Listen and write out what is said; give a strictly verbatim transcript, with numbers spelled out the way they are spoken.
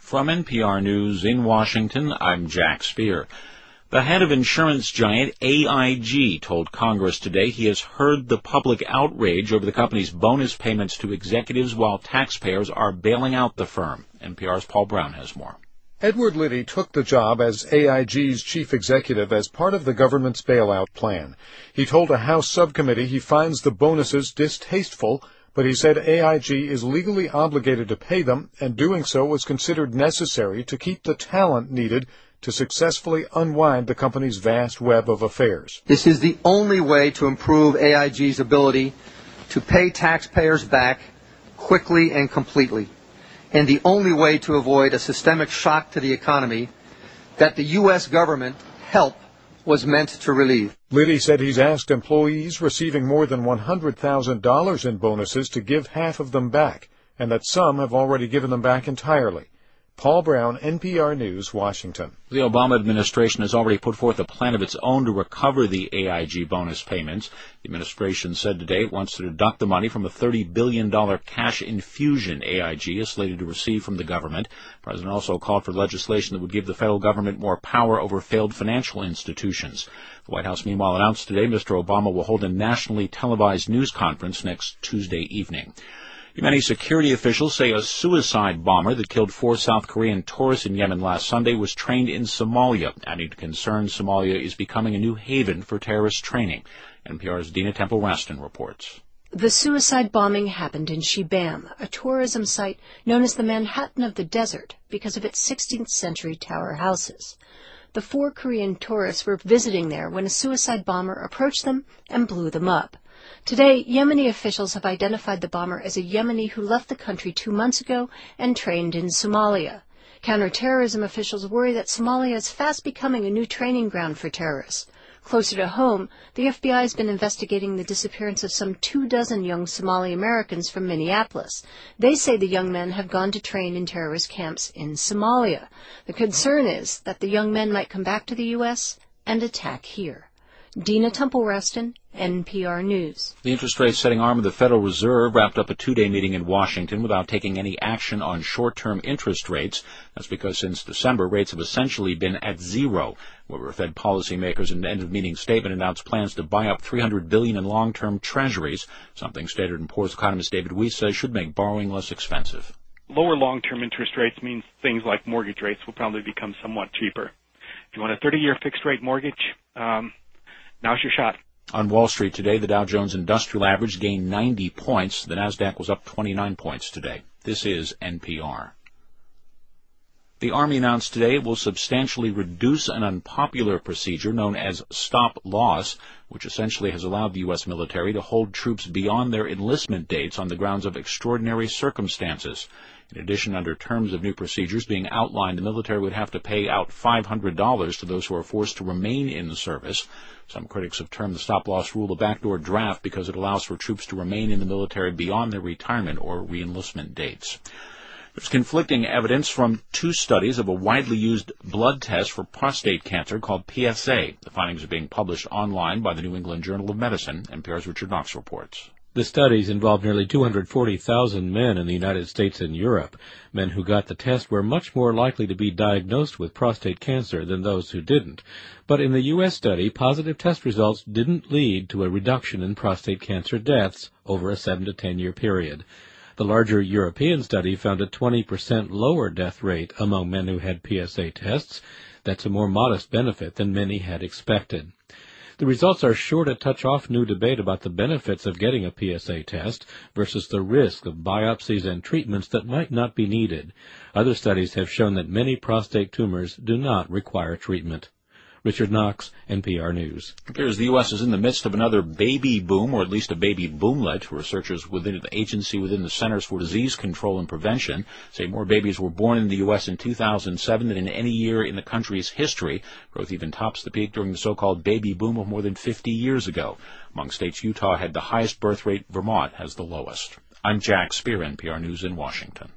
From N P R News in Washington, I'm Jack Speer. The head of insurance giant A I G told Congress today he has heard the public outrage over the company's bonus payments to executives while taxpayers are bailing out the firm. N P R's Paul Brown has more. Edward Liddy took the job as A I G's chief executive as part of the government's bailout plan. He told a House subcommittee he finds the bonuses distasteful, but he said A I G is legally obligated to pay them, and doing so was considered necessary to keep the talent needed to successfully unwind the company's vast web of affairs. This is the only way to improve A I G's ability to pay taxpayers back quickly and completely, and the only way to avoid a systemic shock to the economy that the U S government help was meant to relieve. Liddy said he's asked employees receiving more than one hundred thousand dollars in bonuses to give half of them back, and that some have already given them back entirely. Paul Brown, N P R News, Washington. The Obama administration has already put forth a plan of its own to recover the A I G bonus payments. The administration said today it wants to deduct the money from a thirty billion dollars cash infusion A I G is slated to receive from the government. The president also called for legislation that would give the federal government more power over failed financial institutions. The White House, meanwhile, announced today Mister Obama will hold a nationally televised news conference next Tuesday evening. Yemeni security officials say a suicide bomber that killed four South Korean tourists in Yemen last Sunday was trained in Somalia, adding to concerns Somalia is becoming a new haven for terrorist training. N P R's Dina Temple-Raston reports. The suicide bombing happened in Shibam, a tourism site known as the Manhattan of the desert because of its sixteenth century tower houses. The four Korean tourists were visiting there when a suicide bomber approached them and blew them up. Today, Yemeni officials have identified the bomber as a Yemeni who left the country two months ago and trained in Somalia. Counterterrorism officials worry that Somalia is fast becoming a new training ground for terrorists. Closer to home, the F B I has been investigating the disappearance of some two dozen young Somali Americans from Minneapolis. They say the young men have gone to train in terrorist camps in Somalia. The concern is that the young men might come back to the U S and attack here. Dina Temple-Raston, N P R News. The interest rate-setting arm of the Federal Reserve wrapped up a two-day meeting in Washington without taking any action on short-term interest rates. That's because since December, rates have essentially been at zero. However, Fed policymakers in an end-of-meeting statement announced plans to buy up three hundred billion dollars in long-term treasuries, something Standard and Poor's economist David Weiss says should make borrowing less expensive. Lower long-term interest rates means things like mortgage rates will probably become somewhat cheaper. If you want a thirty-year fixed-rate mortgage, um, now's your shot. On Wall Street today, the Dow Jones Industrial Average gained ninety points. The Nasdaq was up twenty-nine points today. This is N P R. The Army announced today it will substantially reduce an unpopular procedure known as stop-loss, which essentially has allowed the U S military to hold troops beyond their enlistment dates on the grounds of extraordinary circumstances. In addition, under terms of new procedures being outlined, the military would have to pay out five hundred dollars to those who are forced to remain in the service. Some critics have termed the stop-loss rule a backdoor draft because it allows for troops to remain in the military beyond their retirement or reenlistment dates. There's conflicting evidence from two studies of a widely used blood test for prostate cancer called P S A. The findings are being published online by the New England Journal of Medicine. N P R's Richard Knox reports. The studies involved nearly two hundred forty thousand men in the United States and Europe. Men who got the test were much more likely to be diagnosed with prostate cancer than those who didn't. But in the U S study, positive test results didn't lead to a reduction in prostate cancer deaths over a seven to ten year period. The larger European study found a twenty percent lower death rate among men who had P S A tests. That's a more modest benefit than many had expected. The results are sure to touch off new debate about the benefits of getting a P S A test versus the risk of biopsies and treatments that might not be needed. Other studies have shown that many prostate tumors do not require treatment. Richard Knox, N P R News. It appears the U S is in the midst of another baby boom, or at least a baby boomlet. Researchers within the agency within the Centers for Disease Control and Prevention say more babies were born in the U S in two thousand seven than in any year in the country's history. Growth even tops the peak during the so-called baby boom of more than fifty years ago. Among states, Utah had the highest birth rate. Vermont has the lowest. I'm Jack Speer, N P R News in Washington.